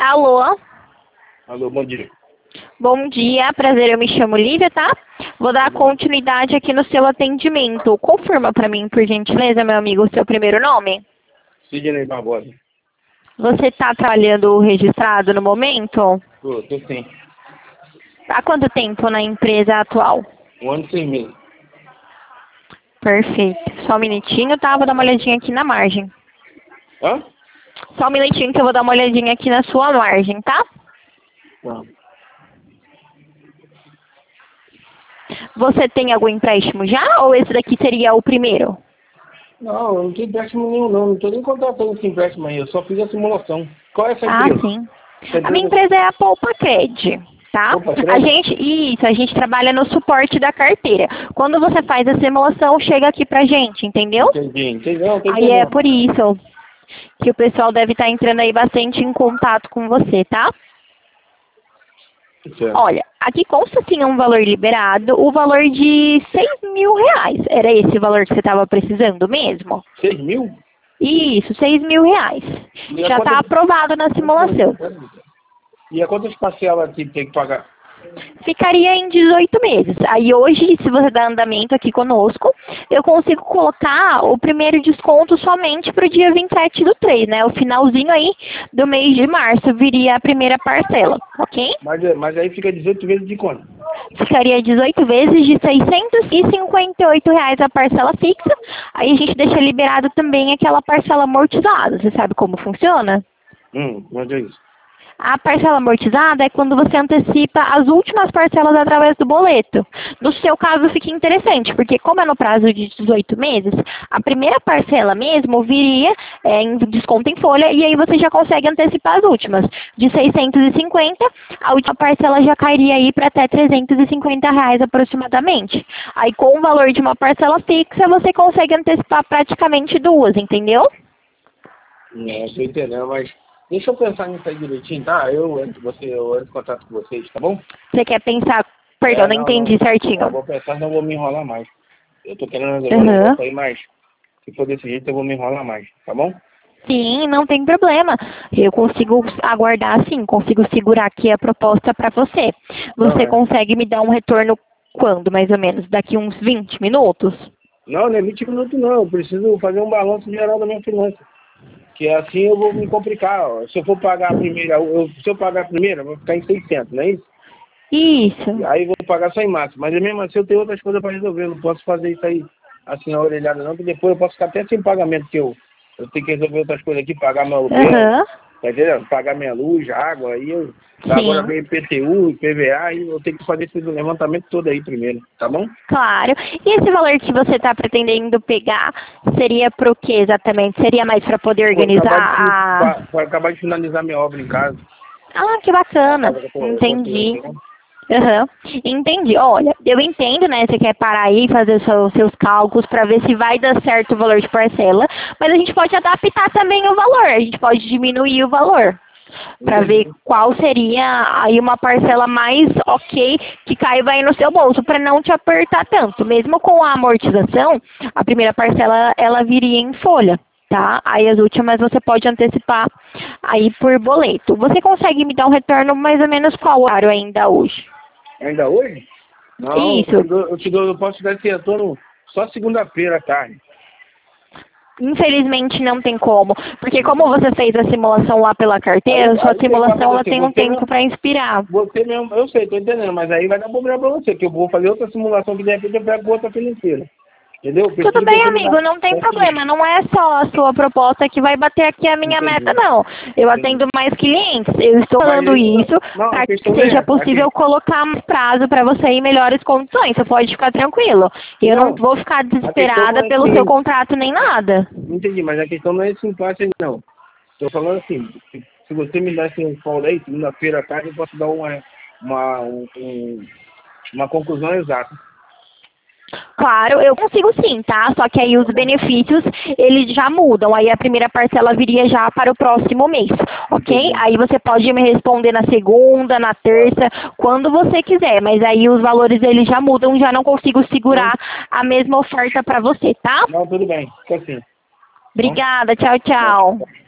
Alô? Alô, bom dia. Bom dia, prazer, eu me chamo Lívia, tá? Vou dar continuidade aqui no seu atendimento. Confirma pra mim, por gentileza, meu amigo, o seu primeiro nome. Sidney Barbosa. Você tá trabalhando registrado no momento? Tô sim. Há quanto tempo na empresa atual? 1 ano e 6 meses. Perfeito. Só um minutinho, tá? Vou dar uma olhadinha aqui na margem. Hã? Só um minutinho que eu vou dar uma olhadinha aqui na sua margem, tá? Não. Você tem algum empréstimo já ou esse daqui seria o primeiro? Não, eu não tenho empréstimo nenhum, não. Não tô nem contratando esse empréstimo aí. Eu só fiz a simulação. Qual é essa Ah, empresa? sim. Essa A minha empresa... empresa é a Poupa Cred, tá? Poupa Cred? A gente trabalha no suporte da carteira. Quando você faz a simulação, chega aqui pra gente, entendeu? Entendi. Não, tô Aí é entendendo. por isso que o pessoal deve estar entrando aí bastante em contato com você, tá? Certo. Olha, aqui consta sim um valor liberado, o valor de R$ 6.000. Era esse o valor que você estava precisando mesmo? 6 mil? Isso, R$ 6.000. E a Já está quantas... aprovado na simulação. E a quantas parcelas aqui tem que pagar? Ficaria em 18 meses. Aí hoje, se você dá andamento aqui conosco, eu consigo colocar o primeiro desconto somente para o dia 27/3, né? O finalzinho aí do mês de março viria a primeira parcela, ok? Mas aí fica 18 vezes de quanto? Ficaria 18 vezes de R$ 658 a parcela fixa. Aí a gente deixa liberado também aquela parcela amortizada. Você sabe como funciona? Mas é isso. A parcela amortizada é quando você antecipa as últimas parcelas através do boleto. No seu caso fica interessante, porque como é no prazo de 18 meses, a primeira parcela mesmo viria em desconto em folha e aí você já consegue antecipar as últimas. De 650, a última parcela já cairia aí para até R$ 350 aproximadamente. Aí com o valor de uma parcela fixa, você consegue antecipar praticamente duas, entendeu? Tô entendendo, mas deixa eu pensar nisso aí direitinho, tá? Eu entro em contato com vocês, tá bom? Você quer pensar... Perdão, não entendi Não. Eu certinho. vou pensar, não vou me enrolar mais. Eu tô querendo resolver um Aham. negócio aí, mas se for desse jeito eu vou me enrolar mais, tá bom? Sim, não tem problema. Eu consigo aguardar sim, consigo segurar aqui a proposta para você. Não, Você consegue me dar um retorno quando, mais ou menos? Daqui uns 20 minutos? não é 20 minutos não. Eu preciso fazer um balanço geral da minha finança. Que assim eu vou me complicar, ó. Se eu for pagar a primeira, se eu pagar a primeira, eu vou ficar em 600, não é isso? Isso. Aí eu vou pagar só em março. Mas mesmo assim eu tenho outras coisas para resolver. Eu não posso fazer isso aí assim na orelhada não, porque depois eu posso ficar até sem pagamento, porque eu tenho que resolver outras coisas aqui, pagar meu aluguel, Aham. tá entendendo? Pagar minha luz, água, aí agora Sim, vem IPTU, IPVA, aí eu tenho que fazer esse levantamento todo aí primeiro, tá bom? claro. E esse valor que você está pretendendo pegar seria para o que exatamente? Seria mais para poder Vou organizar acabar a... vou acabar de finalizar minha obra em casa, Ah, que a bacana. casa que eu tô construindo, Entendi. entendeu? Aham, entendi. Olha, eu entendo, né? Você quer parar aí, fazer os seus cálculos para ver se vai dar certo o valor de parcela, mas a gente pode adaptar também o valor, a gente pode diminuir o valor para ver Entendi. qual seria aí uma parcela mais ok que caiba aí no seu bolso, para não te apertar tanto. Mesmo com a amortização, a primeira parcela ela viria em folha. Tá? Aí as últimas você pode antecipar aí por boleto. Você consegue me dar um retorno mais ou menos qual horário ainda hoje? Ainda hoje? Não, Isso. eu posso te dar esse retorno só segunda-feira à tarde. Infelizmente não tem como, porque como você fez a simulação lá pela carteira, sua Aí o que vai simulação ela acontecer? tem um tempo para inspirar. Você mesmo, eu sei, tô entendendo, mas aí vai dar problema pra você, que eu vou fazer outra simulação que de repente eu pego outra financeira. Entendeu? Eu Tudo preciso bem, determinar. amigo, não tem Certinho. problema. Não é só a sua proposta que vai bater aqui a minha meta, Entendi. não. Eu Entendi. atendo mais clientes. Eu estou Mas falando aí, isso não, a para que questão não é seja essa. possível colocar mais prazo para você em melhores condições. Você pode ficar tranquilo. Eu não Não, vou ficar a questão não desesperada é pelo seu que. contrato nem nada. Entendi, mas a questão não é esse impasse aí, não. Tô falando assim, se você me desse um call aí, segunda-feira à tarde, eu posso dar uma conclusão exata. Claro, eu consigo sim, tá? Só que aí os benefícios, eles já mudam. Aí a primeira parcela viria já para o próximo mês, ok? Entendi. Aí você pode me responder na segunda, na Tá. terça, quando você quiser. Mas aí os valores, eles já mudam, já não consigo Não, segurar a mesma oferta para você, tá? não, tudo bem. Fica assim. Tá bom? Obrigada, tchau, Tá. tchau.